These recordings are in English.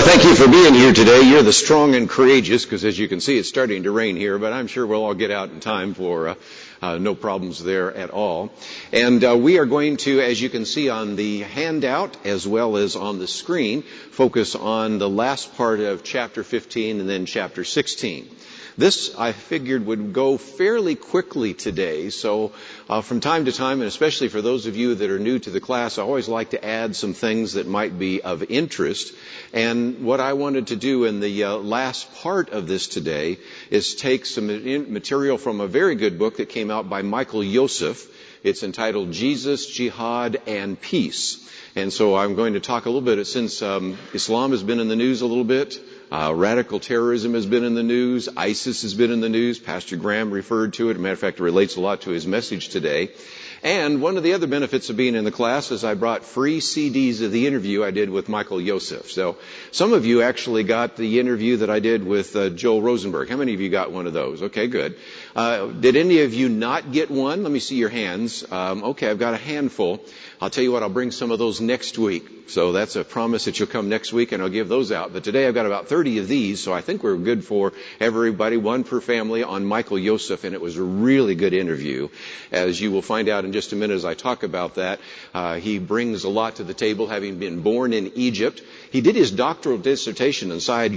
Thank you for being here today. You're the strong and courageous, because as you can see, it's starting to rain here, but I'm sure we'll all get out in time for no problems there at all. And we are going to, as you can see on the handout as well as on the screen, focus on the last part of chapter 15 and then chapter 16. This, I figured, would go fairly quickly today, so from time to time, and especially for those of you that are new to the class, I always like to add some things that might be of interest. And what I wanted to do in the last part of this today is take some material from a very good book that came out by Michael Youssef. It's entitled Jesus, Jihad, and Peace. And so I'm going to talk a little bit, since Islam has been in the news a little bit. Radical terrorism has been in the news. ISIS has been in the news. Pastor Graham referred to it. As a matter of fact, it relates a lot to his message today. And one of the other benefits of being in the class is I brought free CDs of the interview I did with Michael Youssef. So some of you actually got the interview that I did with Joel Rosenberg. How many of you got one of those? Okay, good. Did any of you not get one? Let me see your hands. Okay, I've got a handful. I'll tell you what, I'll bring some of those next week. So that's a promise that you'll come next week and I'll give those out. But today I've got about 30 of these, so I think we're good for everybody, one per family, on Michael Youssef, and it was a really good interview. As you will find out in just a minute as I talk about that, he brings a lot to the table, having been born in Egypt. He did his doctoral dissertation inside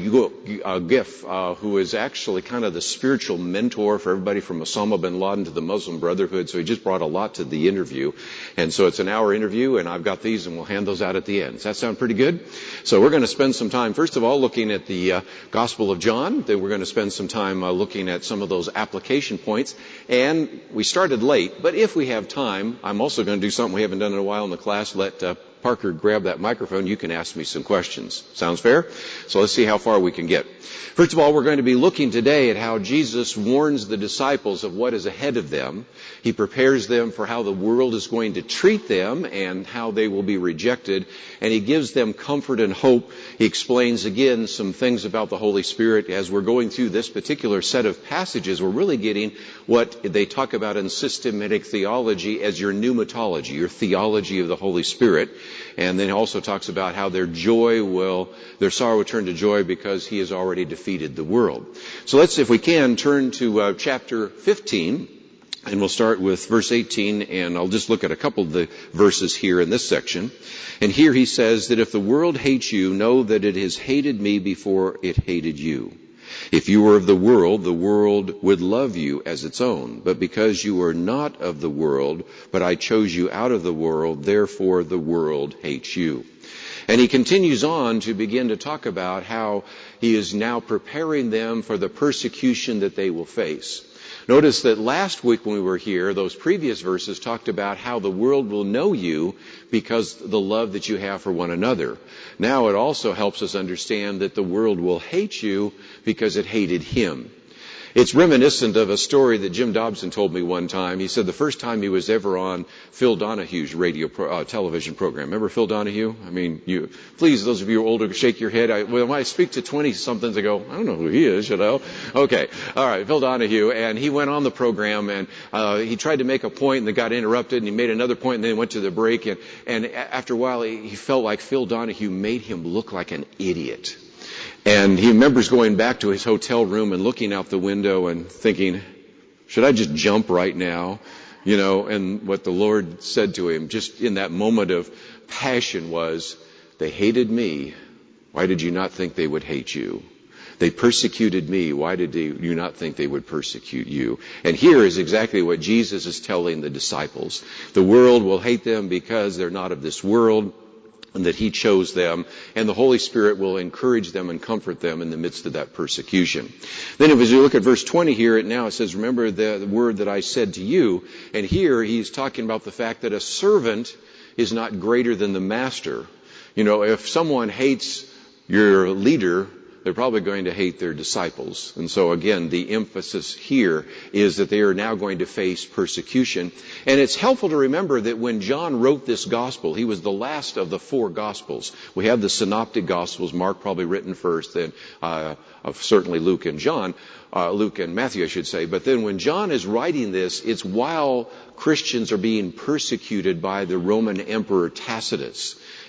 Gif, who is actually kind of the spiritual mentor for everybody from Osama bin Laden to the Muslim Brotherhood, so he just brought a lot to the interview. And so it's an hour interview, and I've got these, and we'll hand those out at the end. Does that sound pretty good? So we're going to spend some time, first of all, looking at the Gospel of John. Then we're going to spend some time looking at some of those application points. And we started late, but if we have time, I'm also going to do something we haven't done in a while in the class. Let Parker grab that microphone. You can ask me some questions. Sounds fair? So let's see how far we can get. First of all, we're going to be looking today at how Jesus warns the disciples of what is ahead of them. He prepares them for how the world is going to treat them and how they will be rejected. And he gives them comfort and hope. He explains again some things about the Holy Spirit. As we're going through this particular set of passages, we're really getting what they talk about in systematic theology as your pneumatology, your theology of the Holy Spirit. And then he also talks about how their sorrow will turn to joy because he has already defeated the world. So let's, if we can, turn to chapter 15, and we'll start with verse 18, and I'll just look at a couple of the verses here in this section. And here he says that if the world hates you, know that it has hated me before it hated you. If you were of the world would love you as its own. But because you are not of the world, but I chose you out of the world, therefore the world hates you. And he continues on to begin to talk about how he is now preparing them for the persecution that they will face. Notice that last week when we were here, those previous verses talked about how the world will know you because the love that you have for one another. Now it also helps us understand that the world will hate you because it hated him. It's reminiscent of a story that Jim Dobson told me one time. He said the first time he was ever on Phil Donahue's television program. Remember Phil Donahue? I mean, please, those of you who are older, shake your head. When I speak to 20-somethings, I go, I don't know who he is, Okay. All right, Phil Donahue. And he went on the program, and he tried to make a point, and it got interrupted, and he made another point, and then went to the break. And after a while, he felt like Phil Donahue made him look like an idiot. And he remembers going back to his hotel room and looking out the window and thinking, should I just jump right now? And what the Lord said to him just in that moment of passion was, they hated me. Why did you not think they would hate you? They persecuted me. Why did you not think they would persecute you? And here is exactly what Jesus is telling the disciples. The world will hate them because they're not of this world, and that he chose them, and the Holy Spirit will encourage them and comfort them in the midst of that persecution. Then as you look at verse 20 here, it says, remember the word that I said to you. And here he's talking about the fact that a servant is not greater than the master. If someone hates your leader, they're probably going to hate their disciples. And so again, the emphasis here is that they are now going to face persecution. And it's helpful to remember that when John wrote this gospel, he was the last of the four gospels. We have the synoptic gospels, Mark probably written first, then certainly Luke and Matthew, I should say. But then when John is writing this, it's while Christians are being persecuted by the Roman Emperor Tacitus.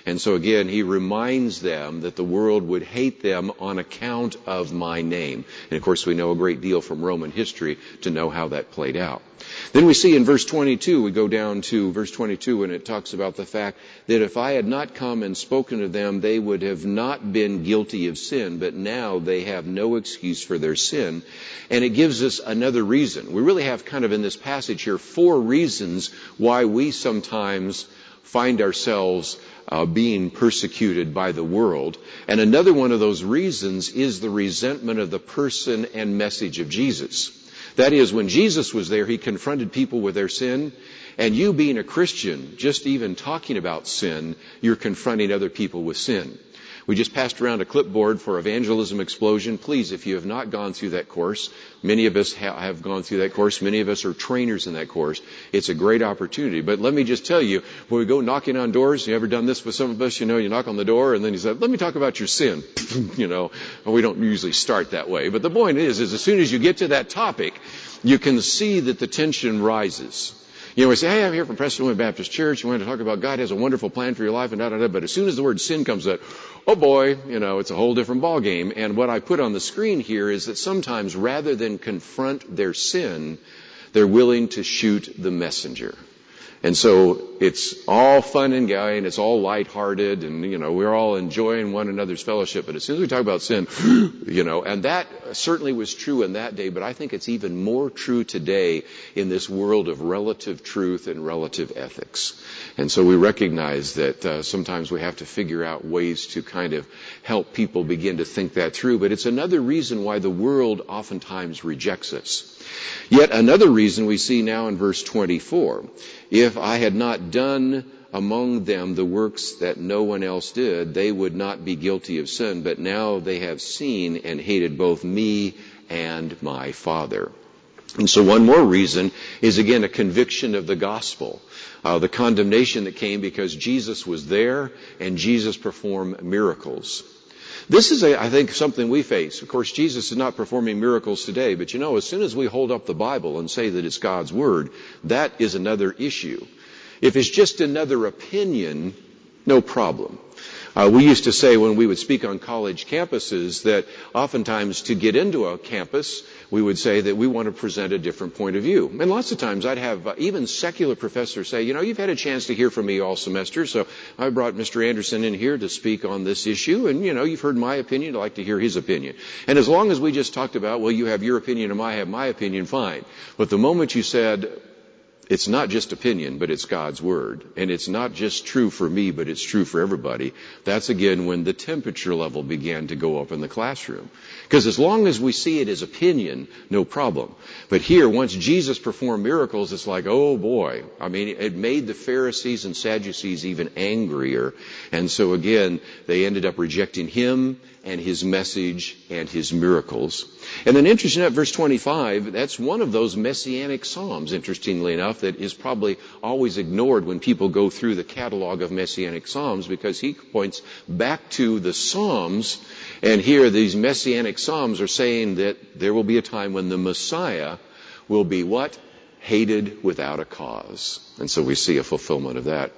And so again, he reminds them that the world would hate them on account of my name. And of course, we know a great deal from Roman history to know how that played out. Then we see in verse 22, we go down to verse 22, and it talks about the fact that if I had not come and spoken to them, they would have not been guilty of sin, but now they have no excuse for their sin. And it gives us another reason. We really have kind of in this passage here 4 reasons why we sometimes find ourselves being persecuted by the world. And another one of those reasons is the resentment of the person and message of Jesus. That is, when Jesus was there, he confronted people with their sin. And you being a Christian, just even talking about sin, you're confronting other people with sin. We just passed around a clipboard for Evangelism Explosion. Please, if you have not gone through that course, many of us have gone through that course. Many of us are trainers in that course. It's a great opportunity. But let me just tell you, when we go knocking on doors, you ever done this with some of us? You know, you knock on the door and then you say, let me talk about your sin. You know, we don't usually start that way. But the point is as soon as you get to that topic, you can see that the tension rises. You know, we say, hey, I'm here from Preston Wood Baptist Church. You want to talk about God has a wonderful plan for your life and da-da-da. But as soon as the word sin comes up, oh boy, you know, it's a whole different ballgame. And what I put on the screen here is that sometimes rather than confront their sin, they're willing to shoot the messenger. And so it's all fun and gay and it's all lighthearted and, you know, we're all enjoying one another's fellowship. But as soon as we talk about sin, you know, and that certainly was true in that day, but I think it's even more true today in this world of relative truth and relative ethics. And so we recognize that sometimes we have to figure out ways to kind of help people begin to think that through. But it's another reason why the world oftentimes rejects us. Yet another reason we see now in verse 24. If I had not done among them the works that no one else did, they would not be guilty of sin. But now they have seen and hated both me and my Father. And so one more reason is, again, a conviction of the gospel. The condemnation that came because Jesus was there and Jesus performed miracles. This is, I think, something we face. Of course, Jesus is not performing miracles today, but you know, as soon as we hold up the Bible and say that it's God's Word, that is another issue. If it's just another opinion, no problem. We used to say when we would speak on college campuses that oftentimes to get into a campus, we would say that we want to present a different point of view. And lots of times I'd have even secular professors say, you know, you've had a chance to hear from me all semester, so I brought Mr. Anderson in here to speak on this issue, and, you know, you've heard my opinion, I'd like to hear his opinion. And as long as we just talked about, well, you have your opinion and I have my opinion, fine. But the moment you said, it's not just opinion, but it's God's Word. And it's not just true for me, but it's true for everybody. That's again when the temperature level began to go up in the classroom. Because as long as we see it as opinion, no problem. But here, once Jesus performed miracles, it's like, oh boy. I mean, it made the Pharisees and Sadducees even angrier. And so again, they ended up rejecting him and his message and his miracles. And then interesting enough, verse 25, that's one of those messianic psalms, interestingly enough, that is probably always ignored when people go through the catalog of messianic psalms, because he points back to the Psalms, and here these messianic psalms are saying that there will be a time when the Messiah will be what? Hated without a cause. And so we see a fulfillment of that.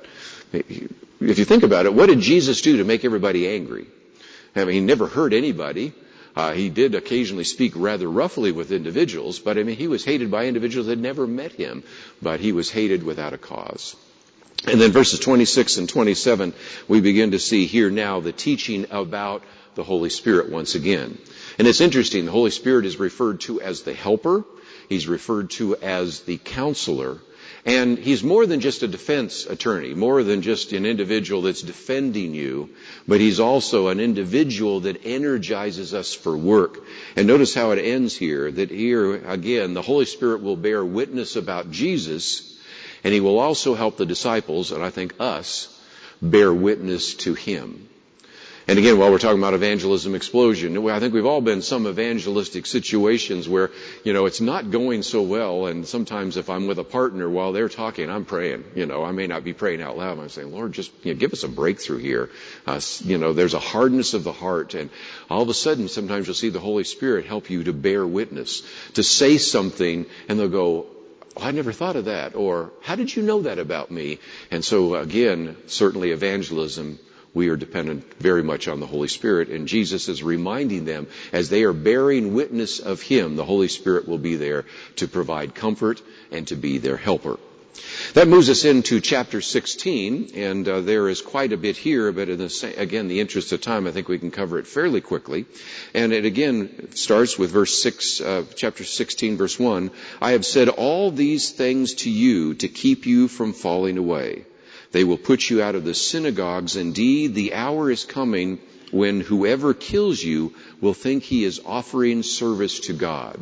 If you think about it, what did Jesus do to make everybody angry? I mean, he never hurt anybody. He did occasionally speak rather roughly with individuals, but I mean, he was hated by individuals that had never met him, but he was hated without a cause. And then verses 26 and 27, we begin to see here now the teaching about the Holy Spirit once again. And it's interesting, the Holy Spirit is referred to as the helper. He's referred to as the counselor. And he's more than just a defense attorney, more than just an individual that's defending you, but he's also an individual that energizes us for work. And notice how it ends here, that here, again, the Holy Spirit will bear witness about Jesus, and he will also help the disciples, and I think us, bear witness to him. And again, while we're talking about evangelism explosion, I think we've all been in some evangelistic situations where, you know, it's not going so well, and sometimes if I'm with a partner while they're talking, I'm praying. You know, I may not be praying out loud. I'm saying, Lord, just give us a breakthrough here. There's a hardness of the heart, and all of a sudden, sometimes you'll see the Holy Spirit help you to bear witness, to say something, and they'll go, oh, I never thought of that, or how did you know that about me? And so again, certainly evangelism we are dependent very much on the Holy Spirit. And Jesus is reminding them, as they are bearing witness of Him, the Holy Spirit will be there to provide comfort and to be their helper. That moves us into chapter 16, and there is quite a bit here, but in the interest of time, I think we can cover it fairly quickly. And it again starts with verse 6, chapter 16, verse 1. I have said all these things to you to keep you from falling away. They will put you out of the synagogues. Indeed, the hour is coming when whoever kills you will think he is offering service to God.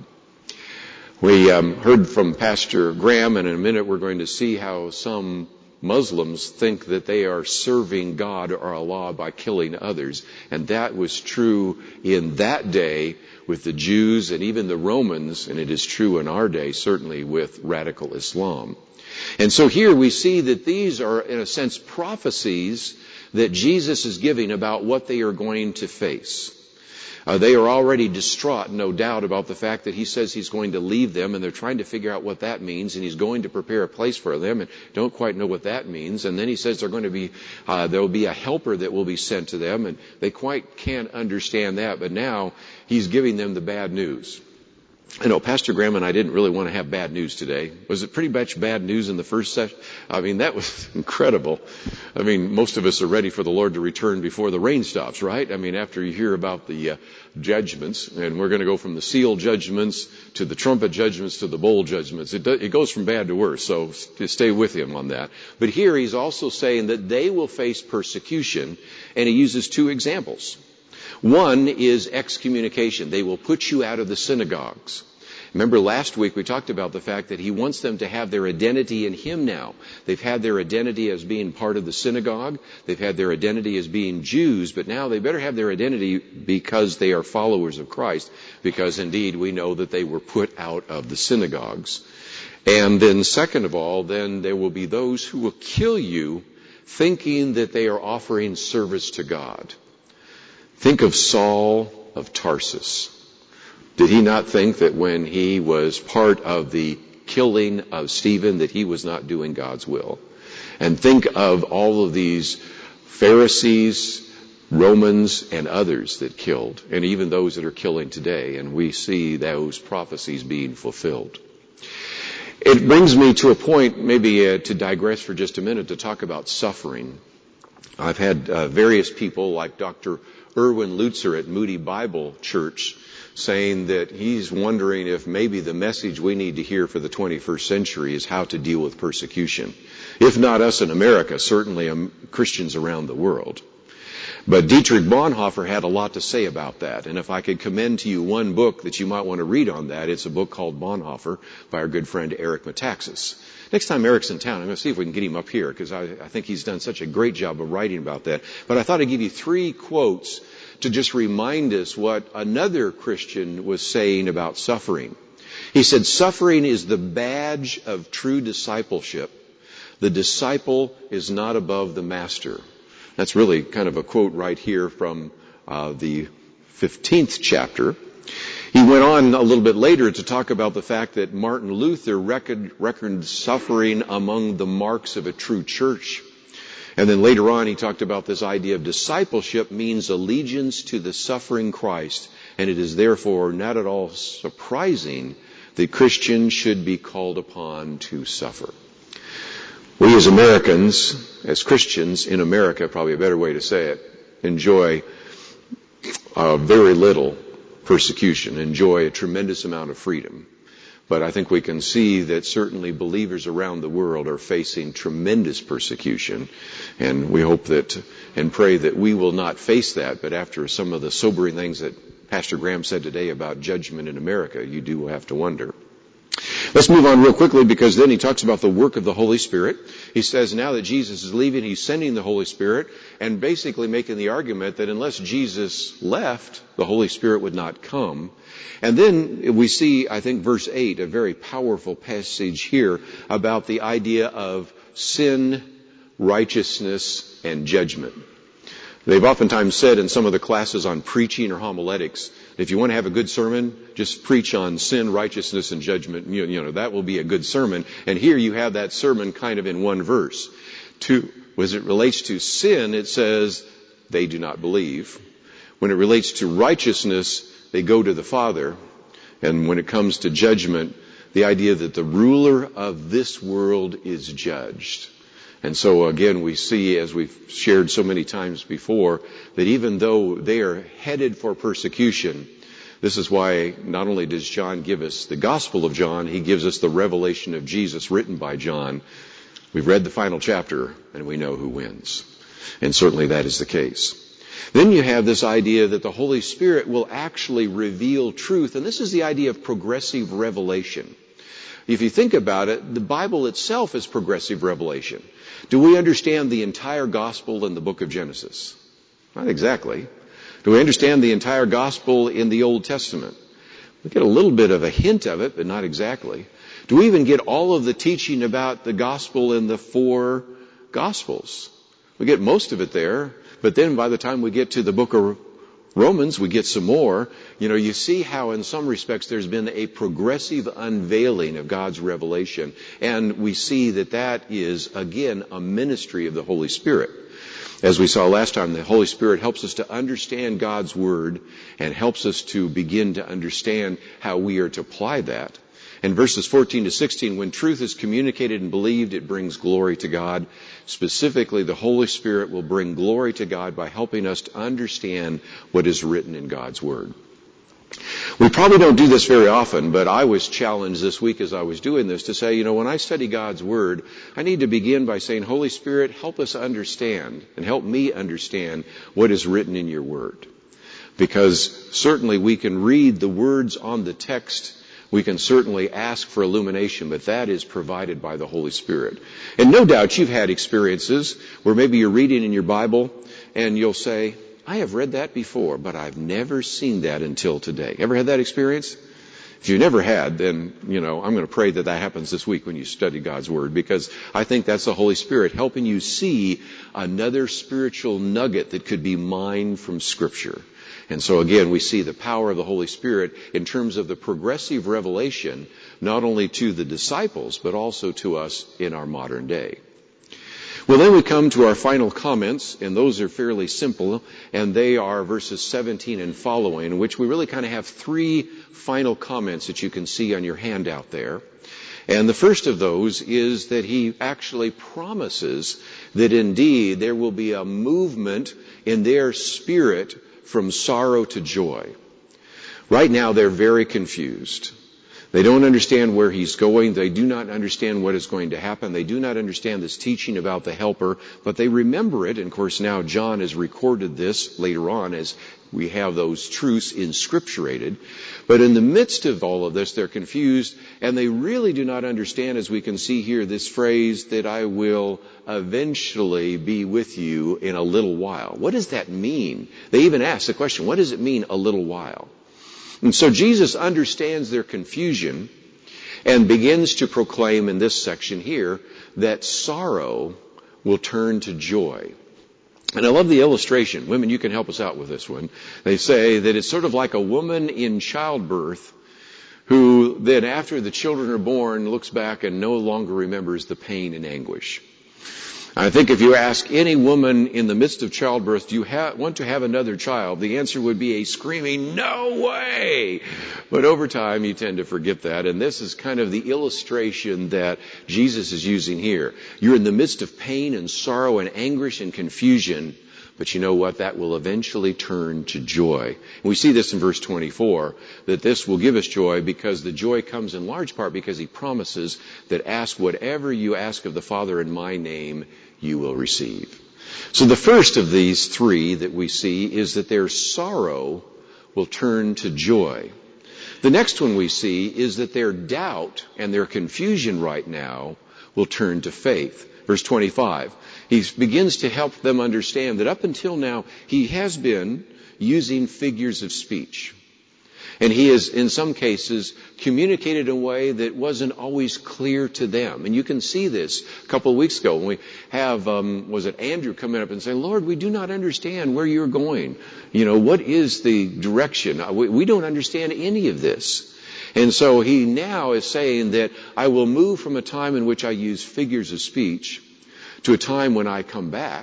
We heard from Pastor Graham, and in a minute we're going to see how some Muslims think that they are serving God or Allah by killing others. And that was true in that day with the Jews and even the Romans, and it is true in our day, certainly with radical Islam. And so here we see that these are, in a sense, prophecies that Jesus is giving about what they are going to face. They are already distraught, no doubt, about the fact that He says He's going to leave them, and they're trying to figure out what that means, and He's going to prepare a place for them, and don't quite know what that means. And then He says there will be a helper that will be sent to them, and they quite can't understand that. But now He's giving them the bad news. I know Pastor Graham and I didn't really want to have bad news today. Was it pretty much bad news in the first session? I mean, that was incredible. I mean, most of us are ready for the Lord to return before the rain stops, right? I mean, after you hear about the judgments, and we're going to go from the seal judgments to the trumpet judgments to the bowl judgments. It goes from bad to worse, so stay with Him on that. But here He's also saying that they will face persecution, and He uses two examples. One is excommunication. They will put you out of the synagogues. Remember last week we talked about the fact that He wants them to have their identity in Him now. They've had their identity as being part of the synagogue. They've had their identity as being Jews, but now they better have their identity because they are followers of Christ, because indeed we know that they were put out of the synagogues. And then second of all, then there will be those who will kill you thinking that they are offering service to God. Think of Saul of Tarsus. Did he not think that when he was part of the killing of Stephen that he was not doing God's will? And think of all of these Pharisees, Romans, and others that killed, and even those that are killing today, and we see those prophecies being fulfilled. It brings me to a point, maybe to digress for just a minute, to talk about suffering. I've had various people like Dr. Erwin Lutzer at Moody Bible Church saying that he's wondering if maybe the message we need to hear for the 21st century is how to deal with persecution. If not us in America, certainly Christians around the world. But Dietrich Bonhoeffer had a lot to say about that. And if I could commend to you one book that you might want to read on that, it's a book called Bonhoeffer by our good friend Eric Metaxas. Next time Eric's in town, I'm going to see if we can get him up here, because I think he's done such a great job of writing about that. But I thought I'd give you 3 quotes to just remind us what another Christian was saying about suffering. He said, suffering is the badge of true discipleship. The disciple is not above the master. That's really kind of a quote right here from the 15th chapter. He went on a little bit later to talk about the fact that Martin Luther reckoned suffering among the marks of a true church. And then later on he talked about this idea of discipleship means allegiance to the suffering Christ, and it is therefore not at all surprising that Christians should be called upon to suffer. We as Americans, as Christians in America, probably a better way to say it, enjoy very little persecution, enjoy a tremendous amount of freedom. But I think we can see that certainly believers around the world are facing tremendous persecution. And we hope that and pray that we will not face that. But after some of the sobering things that Pastor Graham said today about judgment in America, you do have to wonder. Let's move on real quickly, because then he talks about the work of the Holy Spirit. He says now that Jesus is leaving, he's sending the Holy Spirit, and basically making the argument that unless Jesus left, the Holy Spirit would not come. And then we see, I think, verse 8, a very powerful passage here about the idea of sin, righteousness, and judgment. They've oftentimes said in some of the classes on preaching or homiletics, if you want to have a good sermon, just preach on sin, righteousness, and judgment. You know, that will be a good sermon. And here you have that sermon kind of in one verse. As it relates to sin, it says they do not believe. When it relates to righteousness, they go to the Father. And when it comes to judgment, the idea that the ruler of this world is judged. And so again, we see, as we've shared so many times before, that even though they are headed for persecution, this is why not only does John give us the Gospel of John, he gives us the revelation of Jesus written by John. We've read the final chapter, and we know who wins. And certainly that is the case. Then you have this idea that the Holy Spirit will actually reveal truth, and this is the idea of progressive revelation. If you think about it, the Bible itself is progressive revelation. Do we understand the entire gospel in the book of Genesis? Not exactly. Do we understand the entire gospel in the Old Testament? We get a little bit of a hint of it, but not exactly. Do we even get all of the teaching about the gospel in the 4 gospels? We get most of it there, but then by the time we get to the book of Romans, we get some more. You see how in some respects there's been a progressive unveiling of God's revelation. And we see that that is, again, a ministry of the Holy Spirit. As we saw last time, the Holy Spirit helps us to understand God's Word and helps us to begin to understand how we are to apply that. In verses 14 to 16, when truth is communicated and believed, it brings glory to God. Specifically, the Holy Spirit will bring glory to God by helping us to understand what is written in God's Word. We probably don't do this very often, but I was challenged this week as I was doing this to say, when I study God's Word, I need to begin by saying, Holy Spirit, help us understand and help me understand what is written in your Word. Because certainly we can read the words on the text. We can certainly ask for illumination, but that is provided by the Holy Spirit. And no doubt you've had experiences where maybe you're reading in your Bible and you'll say, I have read that before, but I've never seen that until today. Ever had that experience? If you never had, then, I'm going to pray that happens this week when you study God's Word, because I think that's the Holy Spirit helping you see another spiritual nugget that could be mined from Scripture. And so again, we see the power of the Holy Spirit in terms of the progressive revelation, not only to the disciples, but also to us in our modern day. Well, then we come to our final comments, and those are fairly simple, and they are verses 17 and following, in which we really kind of have 3 final comments that you can see on your handout there. And the first of those is that he actually promises that indeed there will be a movement in their spirit from sorrow to joy. Right now they're very confused. They don't understand where he's going. They do not understand what is going to happen. They do not understand this teaching about the Helper, but they remember it. And of course now John has recorded this later on as we have those truths inscripturated. But in the midst of all of this, they're confused, and they really do not understand, as we can see here, this phrase that I will eventually be with you in a little while. What does that mean? They even ask the question, what does it mean, a little while? And so Jesus understands their confusion and begins to proclaim in this section here that sorrow will turn to joy. And I love the illustration. Women, you can help us out with this one. They say that it's sort of like a woman in childbirth who then, after the children are born, looks back and no longer remembers the pain and anguish. I think if you ask any woman in the midst of childbirth, do you want to have another child? The answer would be a screaming, no way! But over time, you tend to forget that. And this is kind of the illustration that Jesus is using here. You're in the midst of pain and sorrow and anguish and confusion. But you know what? That will eventually turn to joy. And we see this in verse 24, that this will give us joy because the joy comes in large part because he promises that ask whatever you ask of the Father in my name, you will receive. So the first of these 3 that we see is that their sorrow will turn to joy. The next one we see is that their doubt and their confusion right now will turn to faith. Verse 25. He begins to help them understand that up until now, he has been using figures of speech. And he has, in some cases, communicated in a way that wasn't always clear to them. And you can see this a couple of weeks ago when we have, Andrew coming up and saying, Lord, we do not understand where you're going. What is the direction? We don't understand any of this. And so he now is saying that I will move from a time in which I use figures of speech to a time when I come back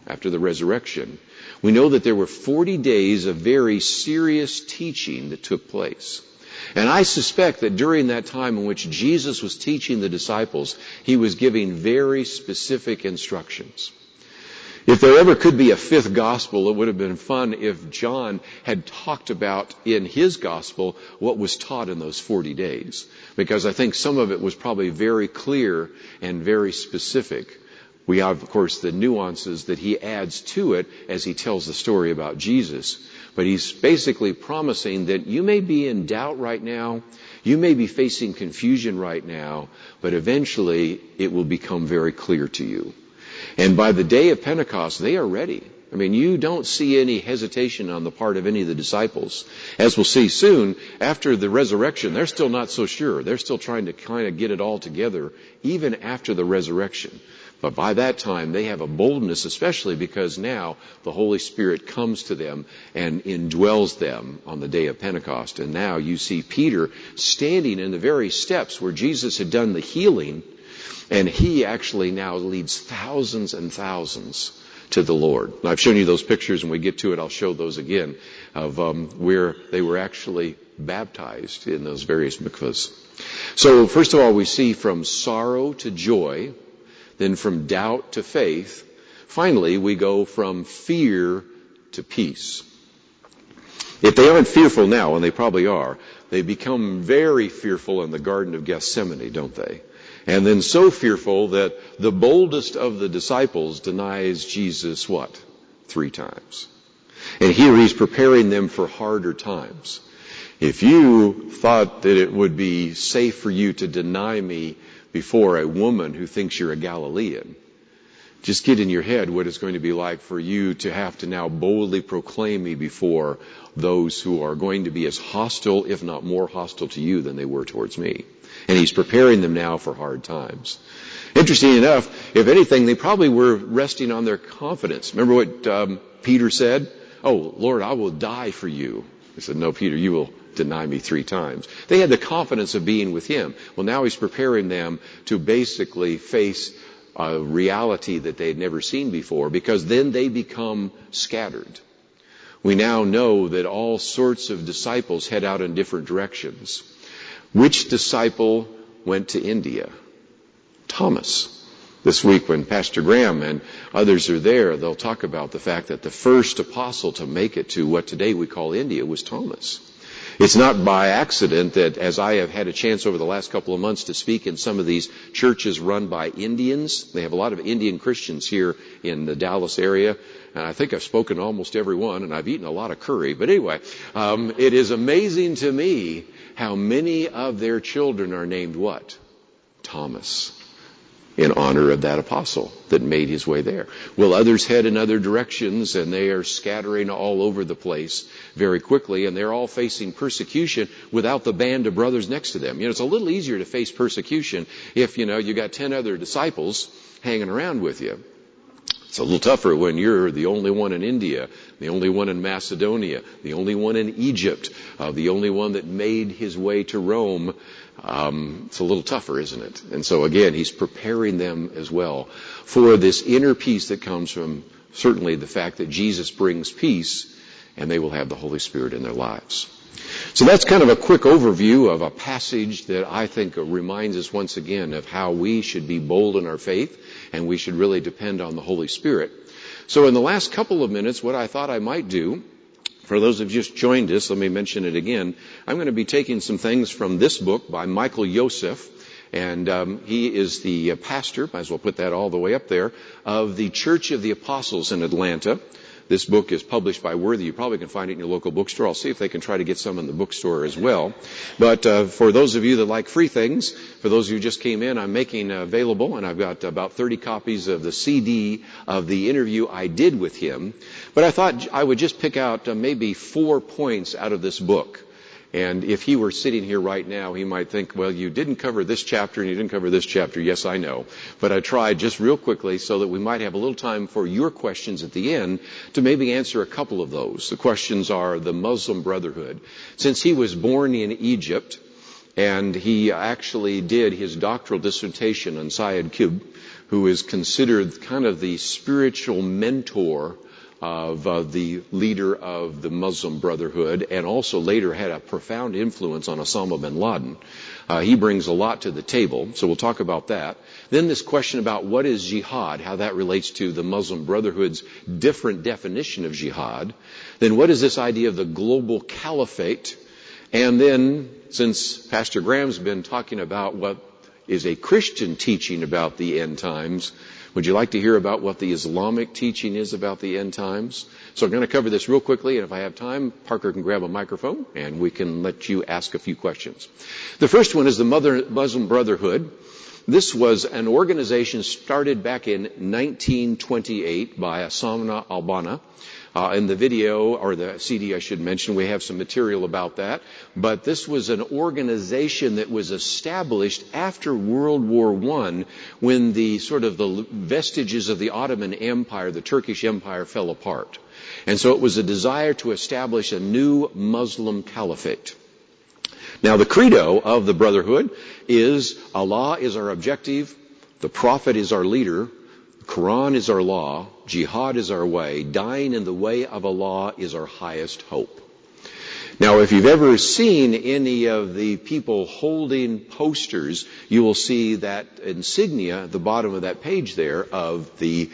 after the resurrection, we know that there were 40 days of very serious teaching that took place. And I suspect that during that time in which Jesus was teaching the disciples, he was giving very specific instructions. If there ever could be a fifth gospel, it would have been fun if John had talked about in his gospel what was taught in those 40 days. Because I think some of it was probably very clear and very specific. We have, of course, the nuances that he adds to it as he tells the story about Jesus. But he's basically promising that you may be in doubt right now, you may be facing confusion right now, but eventually it will become very clear to you. And by the day of Pentecost, they are ready. I mean, you don't see any hesitation on the part of any of the disciples. As we'll see soon, after the resurrection, they're still not so sure. They're still trying to kind of get it all together, even after the resurrection. But by that time, they have a boldness, especially because now the Holy Spirit comes to them and indwells them on the day of Pentecost. And now you see Peter standing in the very steps where Jesus had done the healing, and he actually now leads thousands and thousands to the Lord. Now, I've shown you those pictures. When we get to it, I'll show those again of where they were actually baptized in those various mikvahs. So first of all, we see from sorrow to joy, then from doubt to faith. Finally, we go from fear to peace. If they aren't fearful now, and they probably are, they become very fearful in the Garden of Gethsemane, don't they? And then so fearful that the boldest of the disciples denies Jesus, what? 3 times. And here he's preparing them for harder times. If you thought that it would be safe for you to deny me before a woman who thinks you're a Galilean, just get in your head what it's going to be like for you to have to now boldly proclaim me before those who are going to be as hostile, if not more hostile to you than they were towards me. And he's preparing them now for hard times. Interesting enough, if anything, they probably were resting on their confidence. Remember what Peter said? Oh, Lord, I will die for you. He said, no, Peter, you will deny me 3 times. They had the confidence of being with him. Well, now he's preparing them to basically face a reality that they had never seen before, because then they become scattered. We now know that all sorts of disciples head out in different directions. Which disciple went to India? Thomas. This week when Pastor Graham and others are there, they'll talk about the fact that the first apostle to make it to what today we call India was Thomas. It's not by accident that, as I have had a chance over the last couple of months to speak in some of these churches run by Indians, they have a lot of Indian Christians here in the Dallas area, and I think I've spoken to almost every one, and I've eaten a lot of curry. But anyway, it is amazing to me how many of their children are named what? Thomas, in honor of that apostle that made his way there. Well, others head in other directions, and they are scattering all over the place very quickly, and they're all facing persecution without the band of brothers next to them. You know, it's a little easier to face persecution if, you got 10 other disciples hanging around with you. It's a little tougher when you're the only one in India, the only one in Macedonia, the only one in Egypt, the only one that made his way to Rome. It's a little tougher, isn't it? And so again, he's preparing them as well for this inner peace that comes from certainly the fact that Jesus brings peace, and they will have the Holy Spirit in their lives. So that's kind of a quick overview of a passage that I think reminds us once again of how we should be bold in our faith, and we should really depend on the Holy Spirit. So in the last couple of minutes, what I thought I might do, for those who have just joined us, let me mention it again. I'm going to be taking some things from this book by Michael Youssef, and he is the pastor, might as well put that all the way up there, of the Church of the Apostles in Atlanta. This book is published by Worthy. You probably can find it in your local bookstore. I'll see if they can try to get some in the bookstore as well. But for those of you that like free things, for those of you who just came in, I'm making available, and I've got about 30 copies of the CD of the interview I did with him. But I thought I would just pick out maybe 4 points out of this book. And if he were sitting here right now, he might think, well, you didn't cover this chapter and you didn't cover this chapter. Yes, I know. But I tried just real quickly so that we might have a little time for your questions at the end to maybe answer a couple of those. The questions are the Muslim Brotherhood. Since he was born in Egypt, and he actually did his doctoral dissertation on Sayyid Qutb, who is considered kind of the spiritual mentor of the leader of the Muslim Brotherhood, and also later had a profound influence on Osama bin Laden. He brings a lot to the table, so we'll talk about that. Then this question about what is jihad, how that relates to the Muslim Brotherhood's different definition of jihad. Then what is this idea of the global caliphate? And then, since Pastor Graham's been talking about what is a Christian teaching about the end times, would you like to hear about what the Islamic teaching is about the end times? So I'm going to cover this real quickly, and if I have time, Parker can grab a microphone and we can let you ask a few questions. The first one is the Muslim Brotherhood. This was an organization started back in 1928 by Hassan al-Banna. In the video, or the CD I should mention, we have some material about that. But this was an organization that was established after World War I, when the vestiges of the Ottoman Empire, the Turkish Empire, fell apart. And so it was a desire to establish a new Muslim caliphate. Now the credo of the Brotherhood is Allah is our objective, the Prophet is our leader, Quran is our law, jihad is our way, dying in the way of Allah is our highest hope. Now, if you've ever seen any of the people holding posters, you will see that insignia at the bottom of that page there of the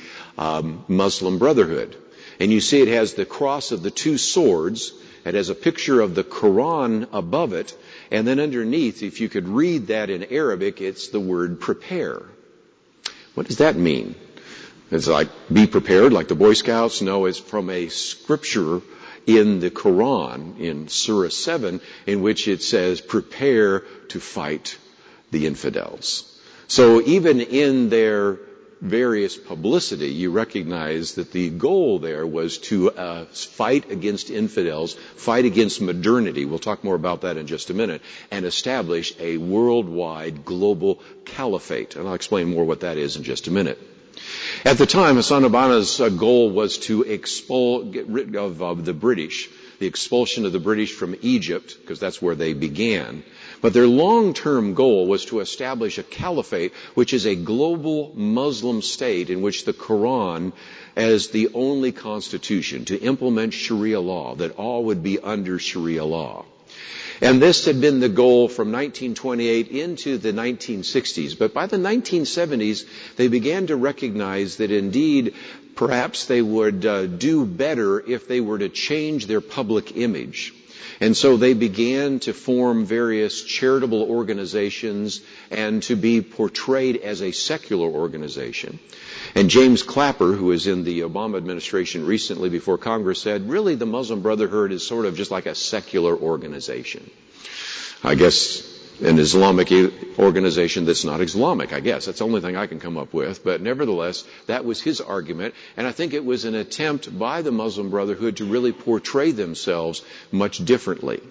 Muslim Brotherhood. And you see it has the cross of the two swords. It has a picture of the Quran above it. And then underneath, if you could read that in Arabic, it's the word prepare. What does that mean? It's like, be prepared, like the Boy Scouts? No, it's from a scripture in the Quran, in Surah 7, in which it says, prepare to fight the infidels. So even in their various publicity, you recognize that the goal there was to fight against infidels, fight against modernity. We'll talk more about that in just a minute, and establish a worldwide global caliphate. And I'll explain more what that is in just a minute. At the time, Hassan al-Banna's goal was to get rid of the British, the expulsion of the British from Egypt, because that's where they began. But their long-term goal was to establish a caliphate, which is a global Muslim state in which the Quran as the only constitution, to implement Sharia law, that all would be under Sharia law. And this had been the goal from 1928 into the 1960s. But by the 1970s, they began to recognize that indeed, perhaps they would do better if they were to change their public image. And so they began to form various charitable organizations and to be portrayed as a secular organization. And James Clapper, who was in the Obama administration recently before Congress, said, really the Muslim Brotherhood is sort of just like a secular organization. I guess an Islamic organization that's not Islamic, I guess. That's the only thing I can come up with. But nevertheless, that was his argument. And I think it was an attempt by the Muslim Brotherhood to really portray themselves much differently.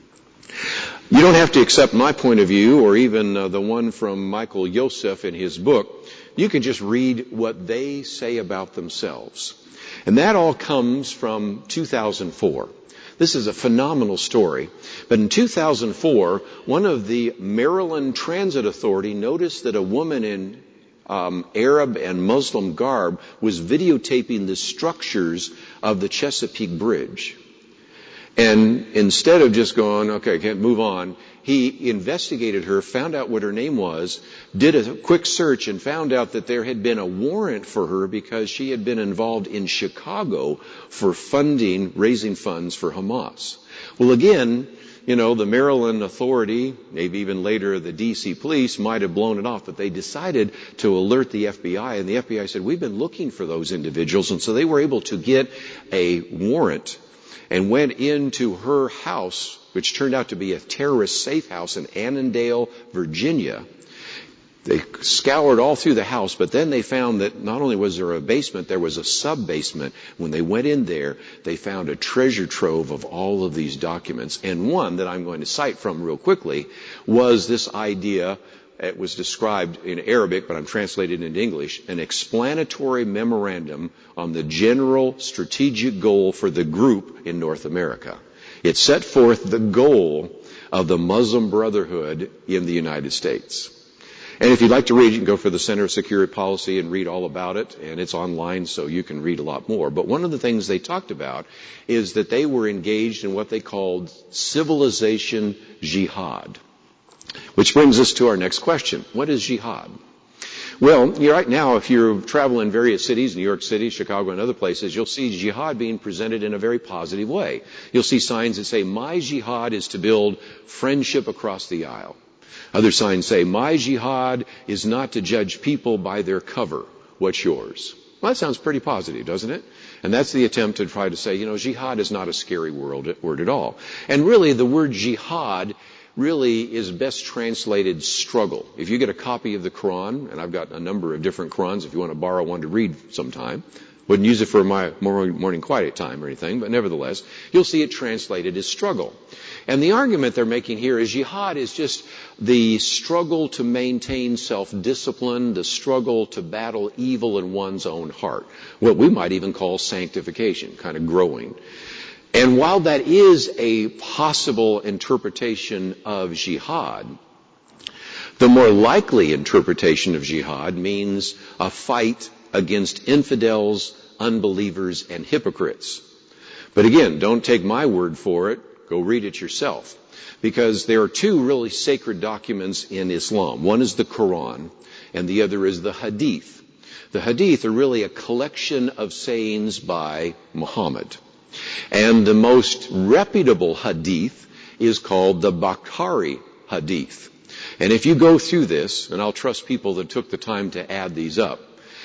You don't have to accept my point of view or even the one from Michael Yosef in his book. You can just read what they say about themselves. And that all comes from 2004. This is a phenomenal story. But in 2004, one of the Maryland Transit Authority noticed that a woman in Arab and Muslim garb was videotaping the structures of the Chesapeake Bridge. And instead of just going, okay, can't move on, he investigated her, found out what her name was, did a quick search, and found out that there had been a warrant for her because she had been involved in Chicago for raising funds for Hamas. Well, again, the Maryland Authority, maybe even later the D.C. police, might have blown it off, but they decided to alert the FBI, and the FBI said, we've been looking for those individuals, and so they were able to get a warrant and went into her house, which turned out to be a terrorist safe house in Annandale, Virginia. They scoured all through the house, but then they found that not only was there a basement, there was a sub-basement. When they went in there, they found a treasure trove of all of these documents. And one that I'm going to cite from real quickly was this idea. It was described in Arabic, but I'm translating it into English, an explanatory memorandum on the general strategic goal for the group in North America. It set forth the goal of the Muslim Brotherhood in the United States. And if you'd like to read, you can go for the Center of Security Policy and read all about it, and it's online, so you can read a lot more. But one of the things they talked about is that they were engaged in what they called civilization jihad. Which brings us to our next question. What is jihad? Well, right now, if you travel in various cities, New York City, Chicago, and other places, you'll see jihad being presented in a very positive way. You'll see signs that say, my jihad is to build friendship across the aisle. Other signs say, my jihad is not to judge people by their cover. What's yours? Well, that sounds pretty positive, doesn't it? And that's the attempt to try to say, jihad is not a scary word at all. And really, the word jihad really is best translated struggle. If you get a copy of the Quran, and I've got a number of different Qurans if you want to borrow one to read sometime, wouldn't use it for my morning quiet time or anything, but nevertheless, you'll see it translated as struggle. And the argument they're making here is jihad is just the struggle to maintain self-discipline, the struggle to battle evil in one's own heart. What we might even call sanctification, kind of growing. And while that is a possible interpretation of jihad, the more likely interpretation of jihad means a fight against infidels, unbelievers, and hypocrites. But again, don't take my word for it. Go read it yourself. Because there are two really sacred documents in Islam. One is the Quran, and the other is the Hadith. The Hadith are really a collection of sayings by Muhammad. And the most reputable hadith is called the Bukhari hadith. And if you go through this, and I'll trust people that took the time to add these up,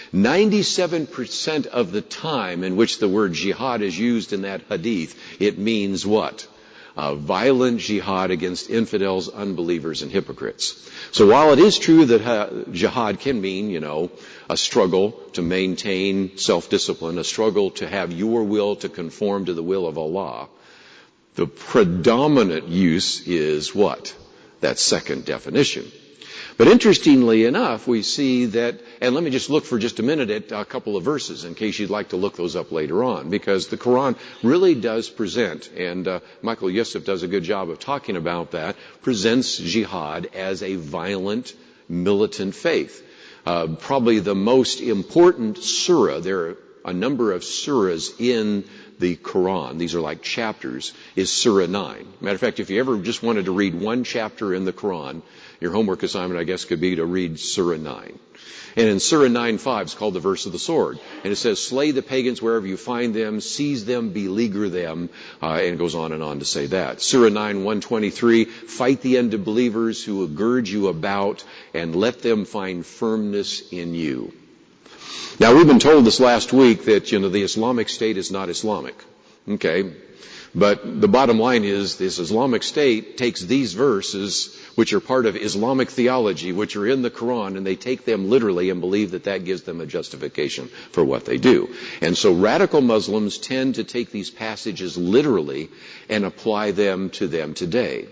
97% of the time in which the word jihad is used in that hadith, it means what? Violent jihad against infidels, unbelievers, and hypocrites. So while it is true that jihad can mean, a struggle to maintain self-discipline, a struggle to have your will to conform to the will of Allah, the predominant use is what? That second definition. But interestingly enough, we see that, and let me just look for just a minute at a couple of verses in case you'd like to look those up later on, because the Quran really does present, and Michael Yusuf does a good job of talking about that, presents jihad as a violent, militant faith. Probably the most important surah, there are a number of surahs in the Quran, these are like chapters, is Surah 9. Matter of fact, if you ever just wanted to read one chapter in the Quran, your homework assignment, I guess, could be to read Surah 9. And in Surah 9:5, it's called the verse of the sword. And it says, slay the pagans wherever you find them, seize them, beleaguer them, and it goes on and on to say that. Surah 9:123, fight the unbelievers who will gird you about, and let them find firmness in you. Now, we've been told this last week that, the Islamic State is not Islamic. Okay? But the bottom line is this Islamic State takes these verses, which are part of Islamic theology, which are in the Quran, and they take them literally and believe that that gives them a justification for what they do. And so radical Muslims tend to take these passages literally and apply them today.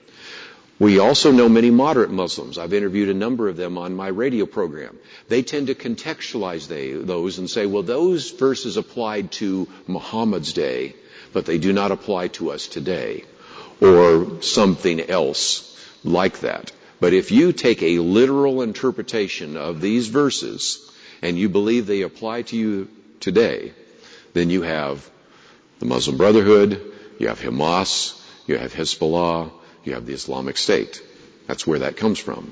We also know many moderate Muslims. I've interviewed a number of them on my radio program. They tend to contextualize those and say, well, those verses applied to Muhammad's day, but they do not apply to us today, or something else like that. But if you take a literal interpretation of these verses and you believe they apply to you today, then you have the Muslim Brotherhood, you have Hamas, you have Hezbollah, you have the Islamic State. That's where that comes from.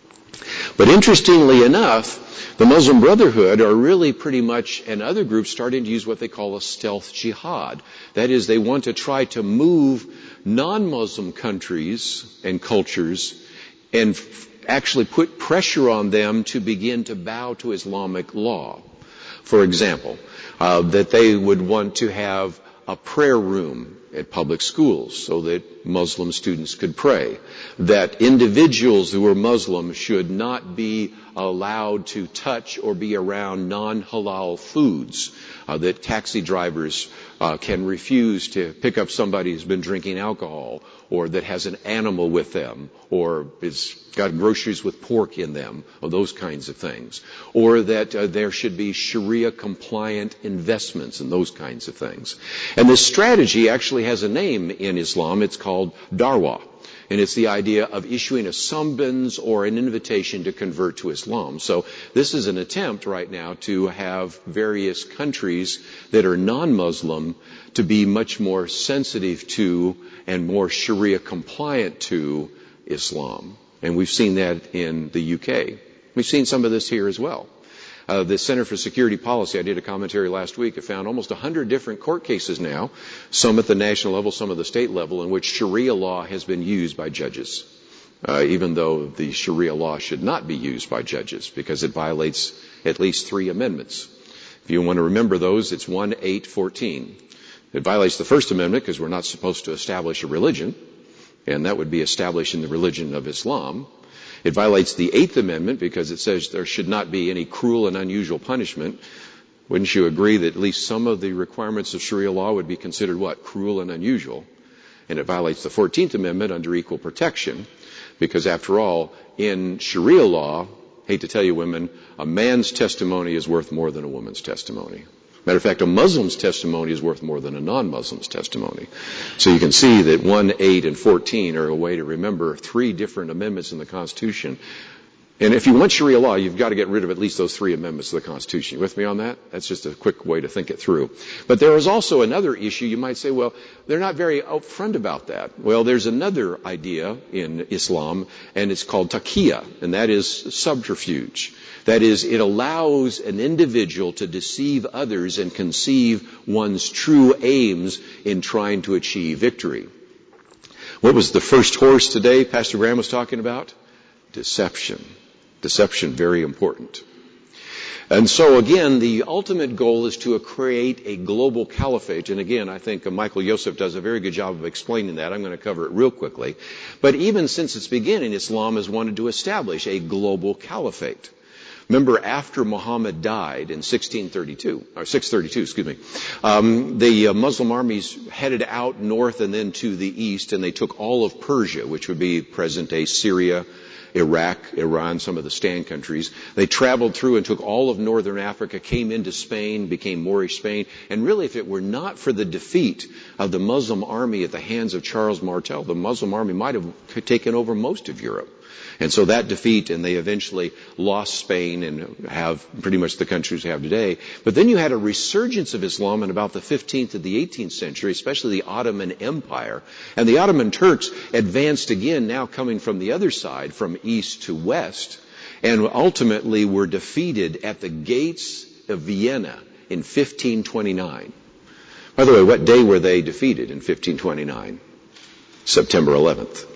But interestingly enough, the Muslim Brotherhood are really pretty much, and other groups, starting to use what they call a stealth jihad. That is, they want to try to move non-Muslim countries and cultures and actually put pressure on them to begin to bow to Islamic law. For example, that they would want to have a prayer room at public schools so that Muslim students could pray, that individuals who are Muslim should not be allowed to touch or be around non-halal foods, that taxi drivers can refuse to pick up somebody who's been drinking alcohol or that has an animal with them or has got groceries with pork in them, or those kinds of things. Or that there should be Sharia-compliant investments and those kinds of things. And this strategy actually has a name in Islam. It's called Darwa. And it's the idea of issuing a summons or an invitation to convert to Islam. So this is an attempt right now to have various countries that are non-Muslim to be much more sensitive to and more Sharia compliant to Islam. And we've seen that in the UK. We've seen some of this here as well. The Center for Security Policy, I did a commentary last week, it found almost 100 different court cases now, some at the national level, some at the state level, in which Sharia law has been used by judges, even though the Sharia law should not be used by judges because it violates at least 3 amendments. If you want to remember those, it's 1, 8, 14. It violates the First Amendment because we're not supposed to establish a religion, and that would be establishing the religion of Islam. It violates the Eighth Amendment because it says there should not be any cruel and unusual punishment. Wouldn't you agree that at least some of the requirements of Sharia law would be considered what? Cruel and unusual. And it violates the 14th Amendment under equal protection because, after all, in Sharia law, hate to tell you women, a man's testimony is worth more than a woman's testimony. Matter of fact, a Muslim's testimony is worth more than a non-Muslim's testimony. So you can see that 1, 8, and 14 are a way to remember 3 different amendments in the Constitution. And if you want Sharia law, you've got to get rid of at least those 3 amendments to the Constitution. You with me on that? That's just a quick way to think it through. But there is also another issue. You might say, well, they're not very upfront about that. Well, there's another idea in Islam, and it's called taqiyya, and that is subterfuge. That is, it allows an individual to deceive others and conceive one's true aims in trying to achieve victory. What was the first horse today Pastor Graham was talking about? Deception. Deception, very important. And so again, the ultimate goal is to create a global caliphate. And again, I think Michael Yosef does a very good job of explaining that. I'm going to cover it real quickly. But even since its beginning, Islam has wanted to establish a global caliphate. Remember, after Muhammad died in 632, the Muslim armies headed out north and then to the east, and they took all of Persia, which would be present-day Syria, Iraq, Iran, some of the stand countries. They traveled through and took all of northern Africa, came into Spain, became Moorish Spain. And really, if it were not for the defeat of the Muslim army at the hands of Charles Martel, the Muslim army might have taken over most of Europe. And so that defeat, and they eventually lost Spain and have pretty much the countries we have today. But then you had a resurgence of Islam in about the 15th to the 18th century, especially the Ottoman Empire. And the Ottoman Turks advanced again, now coming from the other side, from east to west, and ultimately were defeated at the gates of Vienna in 1529. By the way, what day were they defeated in 1529? September 11th,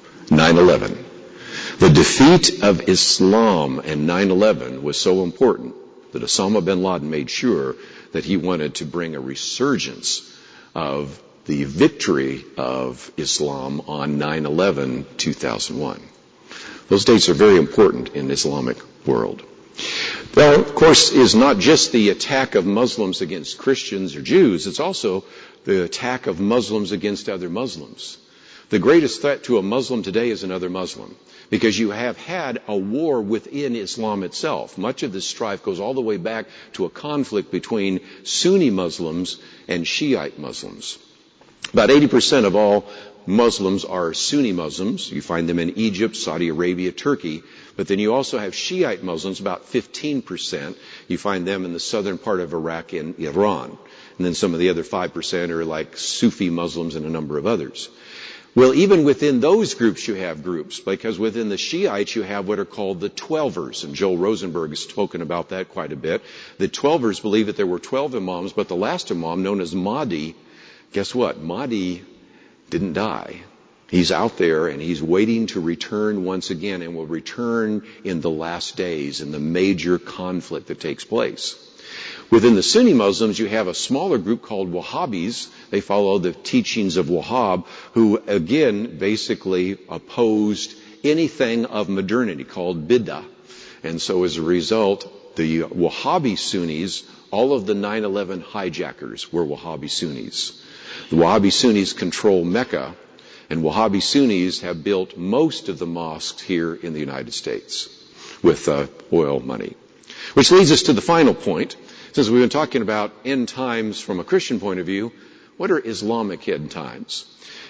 9/11. The defeat of Islam and 9/11 was so important that Osama bin Laden made sure that he wanted to bring a resurgence of the victory of Islam on 9/11, 2001. Those dates are very important in the Islamic world. Well, of course, is not just the attack of Muslims against Christians or Jews, it's also the attack of Muslims against other Muslims. The greatest threat to a Muslim today is another Muslim, because you have had a war within Islam itself. Much of this strife goes all the way back to a conflict between Sunni Muslims and Shiite Muslims. About 80% of all Muslims are Sunni Muslims. You find them in Egypt, Saudi Arabia, Turkey. But then you also have Shiite Muslims, about 15%. You find them in the southern part of Iraq and Iran. And then some of the other 5% are like Sufi Muslims and a number of others. Well, even within those groups, you have groups, because within the Shiites, you have what are called the Twelvers, and Joel Rosenberg has spoken about that quite a bit. The Twelvers believe that there were 12 imams, but the last imam, known as Mahdi, guess what? Mahdi didn't die. He's out there, and he's waiting to return once again, and will return in the last days in the major conflict that takes place. Within the Sunni Muslims, you have a smaller group called Wahhabis. They follow the teachings of Wahhab, who, again, basically opposed anything of modernity, called Bid'ah. And so as a result, the Wahhabi Sunnis, all of the 9/11 hijackers were Wahhabi Sunnis. The Wahhabi Sunnis control Mecca, and Wahhabi Sunnis have built most of the mosques here in the United States with oil money. Which leads us to the final point. Since we've been talking about end times from a Christian point of view, what are Islamic end times?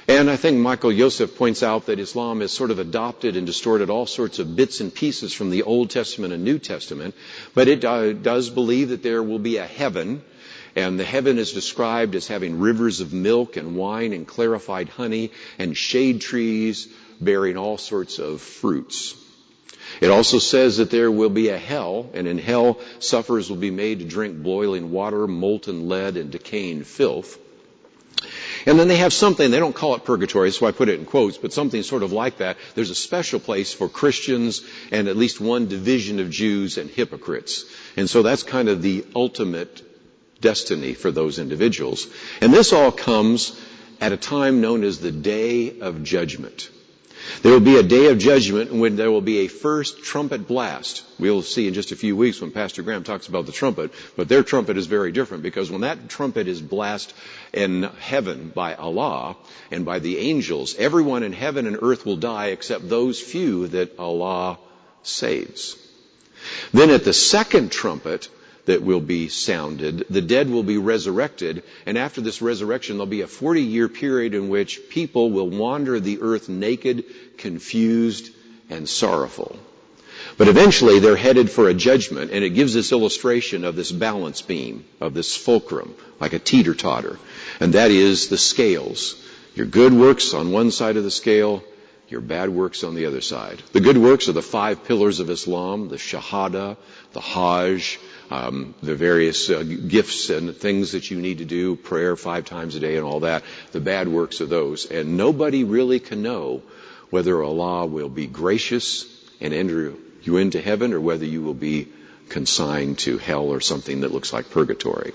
And I think Michael Yosef points out that Islam has sort of adopted and distorted all sorts of bits and pieces from the Old Testament and New Testament, but it does believe that there will be a heaven, and the heaven is described as having rivers of milk and wine and clarified honey and shade trees bearing all sorts of fruits. It also says that there will be a hell, and in hell sufferers will be made to drink boiling water, molten lead, and decaying filth. And then they have something, they don't call it purgatory, so I put it in quotes, but something sort of like that. There's a special place for Christians and at least one division of Jews and hypocrites. And so that's kind of the ultimate destiny for those individuals. And this all comes at a time known as the Day of Judgment. There will be a day of judgment when there will be a first trumpet blast. We'll see in just a few weeks when Pastor Graham talks about the trumpet, but their trumpet is very different, because when that trumpet is blasted in heaven by Allah and by the angels, everyone in heaven and earth will die except those few that Allah saves. Then at the second trumpet that will be sounded, the dead will be resurrected, and after this resurrection there'll be a 40-year period in which people will wander the earth naked, confused, and sorrowful. But eventually they're headed for a judgment, and it gives this illustration of this balance beam, of this fulcrum, like a teeter-totter, and that is the scales. Your good works on one side of the scale, your bad works on the other side. The good works are the 5 pillars of Islam, the Shahada, the Hajj, the various gifts and things that you need to do, prayer 5 times a day and all that. The bad works are those. And nobody really can know whether Allah will be gracious and enter you into heaven, or whether you will be consigned to hell or something that looks like purgatory.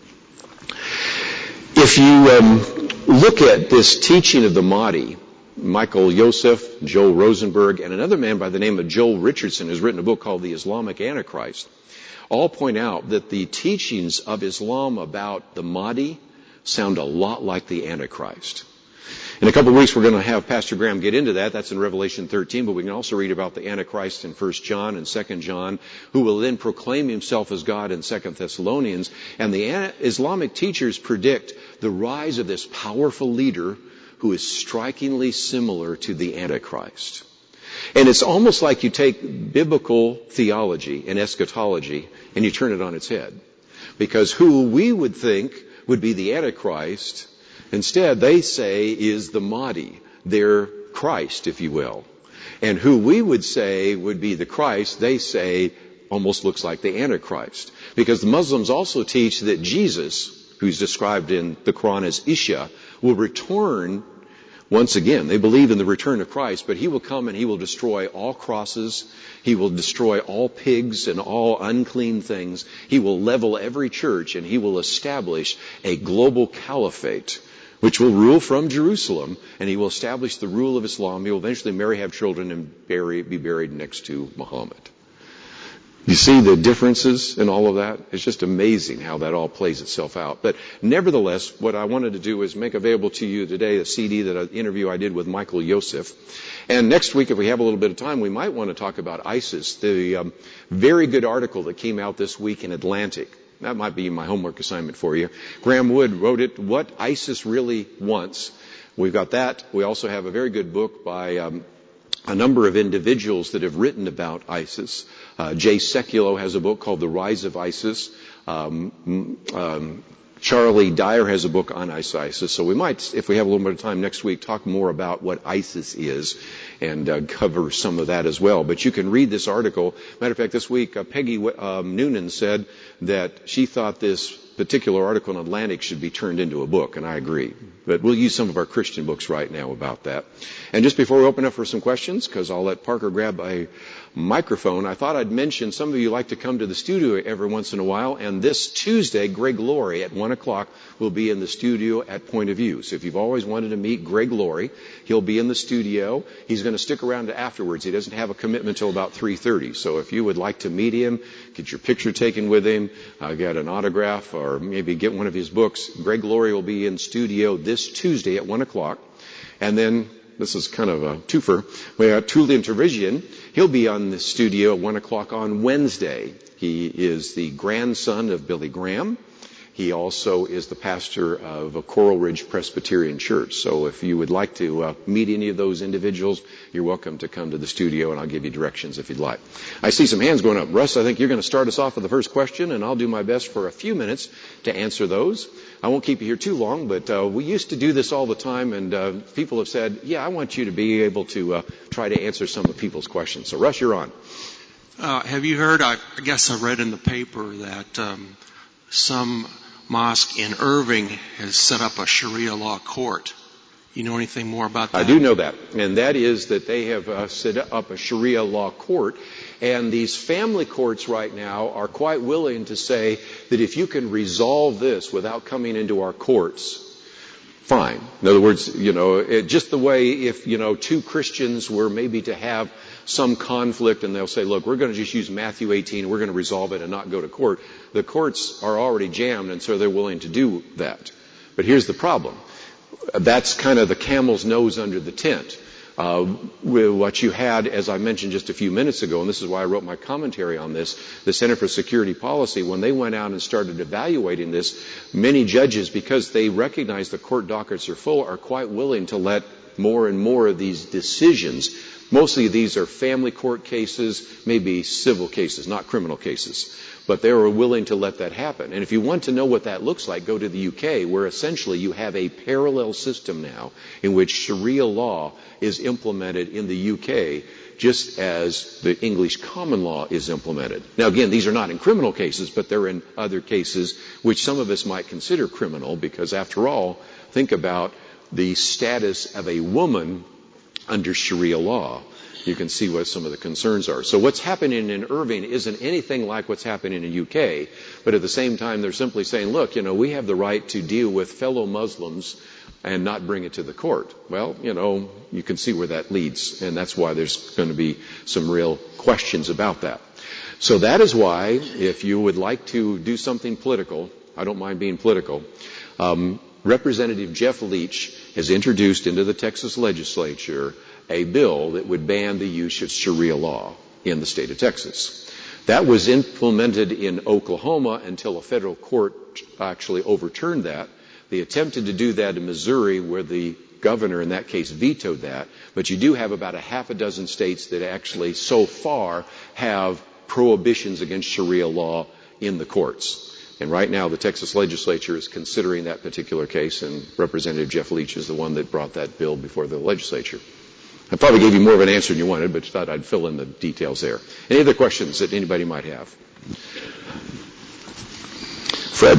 If you look at this teaching of the Mahdi, Michael Yosef, Joel Rosenberg, and another man by the name of Joel Richardson, who's written a book called The Islamic Antichrist, all point out that the teachings of Islam about the Mahdi sound a lot like the Antichrist. In a couple of weeks, we're going to have Pastor Graham get into that. That's in Revelation 13, but we can also read about the Antichrist in 1 John and 2 John, who will then proclaim himself as God in 2 Thessalonians. And the Islamic teachers predict the rise of this powerful leader who is strikingly similar to the Antichrist. And it's almost like you take biblical theology and eschatology and you turn it on its head. Because who we would think would be the Antichrist, instead they say is the Mahdi, their Christ, if you will. And who we would say would be the Christ, they say almost looks like the Antichrist. Because the Muslims also teach that Jesus, who's described in the Quran as Isha, will return once again. They believe in the return of Christ, but he will come and he will destroy all crosses. He will destroy all pigs and all unclean things. He will level every church, and he will establish a global caliphate which will rule from Jerusalem, and he will establish the rule of Islam. He will eventually marry, have children, and be buried next to Muhammad. You see the differences in all of that? It's just amazing how that all plays itself out. But nevertheless, what I wanted to do is make available to you today a CD, an interview I did with Michael Yosef. And next week, if we have a little bit of time, we might want to talk about ISIS, the very good article that came out this week in Atlantic. That might be my homework assignment for you. Graham Wood wrote it, What ISIS Really Wants. We've got that. We also have a very good book by a number of individuals that have written about ISIS. Jay Sekulow has a book called The Rise of ISIS. Charlie Dyer has a book on ISIS. So we might, if we have a little bit of time next week, talk more about what ISIS is and cover some of that as well. But you can read this article. Matter of fact, this week, Peggy Noonan said that she thought this particular article in Atlantic should be turned into a book, and I agree. But we'll use some of our Christian books right now about that. And just before we open up for some questions, because I'll let Parker grab a microphone, I thought I'd mention some of you like to come to the studio every once in a while, and this Tuesday, Greg Laurie at 1 o'clock will be in the studio at Point of View. So if you've always wanted to meet Greg Laurie, he'll be in the studio. He's going to stick around to afterwards. He doesn't have a commitment till about 3:30. So if you would like to meet him, get your picture taken with him, get an autograph, or maybe get one of his books, Greg Laurie will be in studio this Tuesday at 1 o'clock. And then, this is kind of a twofer, we have Tullian Tervision. He'll be on the studio at 1 o'clock on Wednesday. He is the grandson of Billy Graham, He also is the pastor of a Coral Ridge Presbyterian Church. So if you would like to meet any of those individuals, you're welcome to come to the studio, and I'll give you directions if you'd like. I see some hands going up. Russ, I think you're going to start us off with the first question, and I'll do my best for a few minutes to answer those. I won't keep you here too long, but we used to do this all the time, and people have said, yeah, I want you to be able to try to answer some of people's questions. So, Russ, you're on. Have you heard, I guess I read in the paper that some mosque in Irving has set up a Sharia law court. You know anything more about that? I do know that, and that is that they have set up a Sharia law court, and these family courts right now are quite willing to say that if you can resolve this without coming into our courts, fine. In other words, just the way if, two Christians were maybe to have some conflict and they'll say, look, we're going to just use Matthew 18, we're going to resolve it and not go to court. The courts are already jammed, and so they're willing to do that. But here's the problem. That's kind of the camel's nose under the tent. What you had, as I mentioned just a few minutes ago, and this is why I wrote my commentary on this, the Center for Security Policy, when they went out and started evaluating this, many judges, because they recognize the court dockets are full, are quite willing to let more and more of these decisions. Mostly these are family court cases, maybe civil cases, not criminal cases. But they were willing to let that happen. And if you want to know what that looks like, go to the UK, where essentially you have a parallel system now in which Sharia law is implemented in the UK just as the English common law is implemented. Now again, these are not in criminal cases, but they're in other cases which some of us might consider criminal, because after all, think about the status of a woman under Sharia law. You can see what some of the concerns are. So what's happening in Irving isn't anything like what's happening in the UK, but at the same time they're simply saying, look, we have the right to deal with fellow Muslims and not bring it to the court. Well, you can see where that leads, and that's why there's going to be some real questions about that. So that is why, if you would like to do something political, I don't mind being political, Representative Jeff Leach has introduced into the Texas legislature a bill that would ban the use of Sharia law in the state of Texas. That was implemented in Oklahoma until a federal court actually overturned that. They attempted to do that in Missouri, where the governor in that case vetoed that. But you do have about a half a dozen states that actually so far have prohibitions against Sharia law in the courts. And right now the Texas legislature is considering that particular case, and Representative Jeff Leach is the one that brought that bill before the legislature. I probably gave you more of an answer than you wanted, but thought I'd fill in the details there. Any other questions that anybody might have? Fred.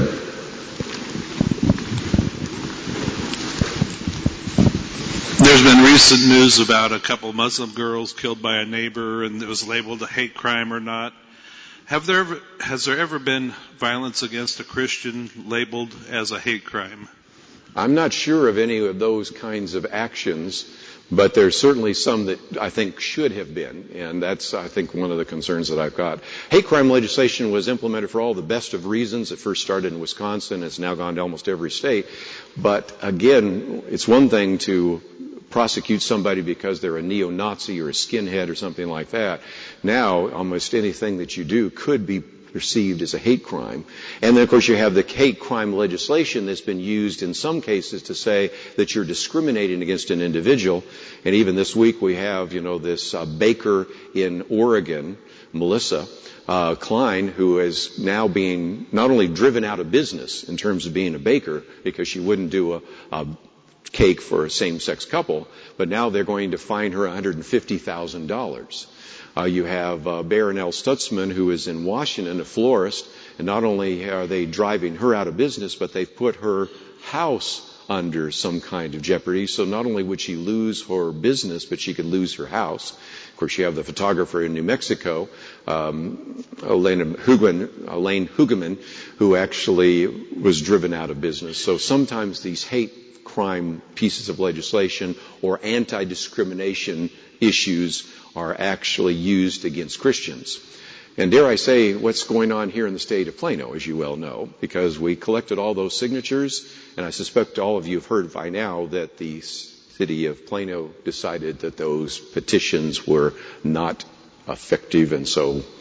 There's been recent news about a couple Muslim girls killed by a neighbor, and it was labeled a hate crime or not. Has there ever been violence against a Christian labeled as a hate crime? I'm not sure of any of those kinds of actions, but there's certainly some that I think should have been, and that's, I think, one of the concerns that I've got. Hate crime legislation was implemented for all the best of reasons. It first started in Wisconsin. It's now gone to almost every state. But again, it's one thing to prosecute somebody because they're a neo-Nazi or a skinhead or something like that. Now, almost anything that you do could be perceived as a hate crime. And then, of course, you have the hate crime legislation that's been used in some cases to say that you're discriminating against an individual. And even this week we have, this baker in Oregon, Melissa Klein, who is now being not only driven out of business in terms of being a baker because she wouldn't do a cake for a same-sex couple, but now they're going to fine her $150,000. You have Baronelle Stutzman, who is in Washington, a florist, and not only are they driving her out of business, but they've put her house under some kind of jeopardy. So not only would she lose her business, but she could lose her house. Of course, you have the photographer in New Mexico, Elaine Hugeman, who actually was driven out of business. So sometimes these hate crime pieces of legislation or anti-discrimination issues are actually used against Christians. And dare I say, what's going on here in the state of Plano, as you well know, because we collected all those signatures, and I suspect all of you have heard by now that the city of Plano decided that those petitions were not effective, and so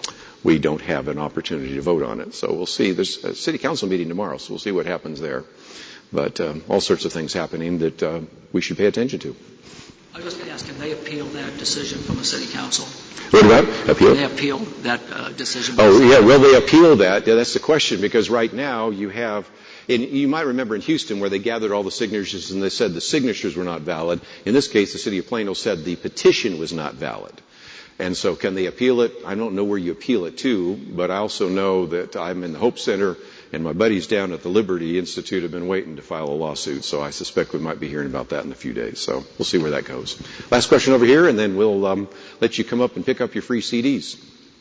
we don't have an opportunity to vote on it. So we'll see. There's a city council meeting tomorrow, so we'll see what happens there. But all sorts of things happening that we should pay attention to. I was just going to ask, can they appeal that decision from the city council? What about appeal? Can they appeal that decision? Oh, yeah. Will they appeal that? Yeah, that's the question, because right now you have, and you might remember in Houston where they gathered all the signatures and they said the signatures were not valid. In this case, the city of Plano said the petition was not valid. And so can they appeal it? I don't know where you appeal it to, but I also know that I'm in the Hope Center and my buddies down at the Liberty Institute have been waiting to file a lawsuit. So I suspect we might be hearing about that in a few days. So we'll see where that goes. Last question over here, and then we'll let you come up and pick up your free CDs.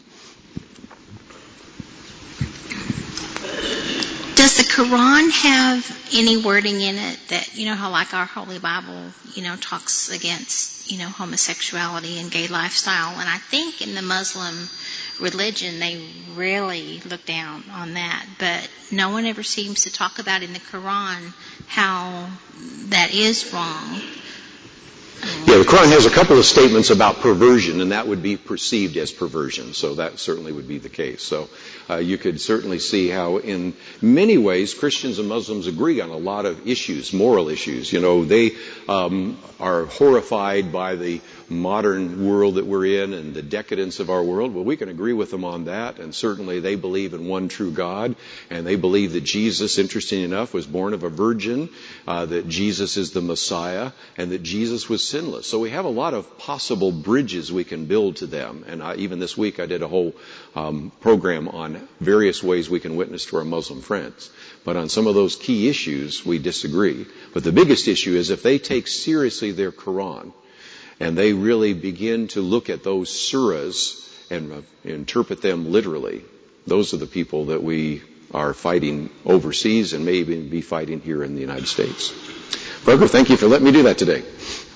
Does the Quran have any wording in it that, you know, how like our Holy Bible, you know, talks against, you know, homosexuality and gay lifestyle? And I think in the Muslim religion, they really look down on that. But no one ever seems to talk about in the Quran how that is wrong. Yeah, the Quran has a couple of statements about perversion, and that would be perceived as perversion. So that certainly would be the case. So you could certainly see how in many ways Christians and Muslims agree on a lot of issues, moral issues. You know, they are horrified by the modern world that we're in and the decadence of our world. Well, we can agree with them on that, and certainly they believe in one true God, and they believe that Jesus, interesting enough, was born of a virgin, that Jesus is the Messiah, and that Jesus was sinless. So we have a lot of possible bridges we can build to them. And even this week I did a whole program on various ways we can witness to our Muslim friends. But on some of those key issues, we disagree. But the biggest issue is if they take seriously their Quran and they really begin to look at those surahs and interpret them literally, those are the people that we are fighting overseas and may even be fighting here in the United States. Parker, thank you for letting me do that today.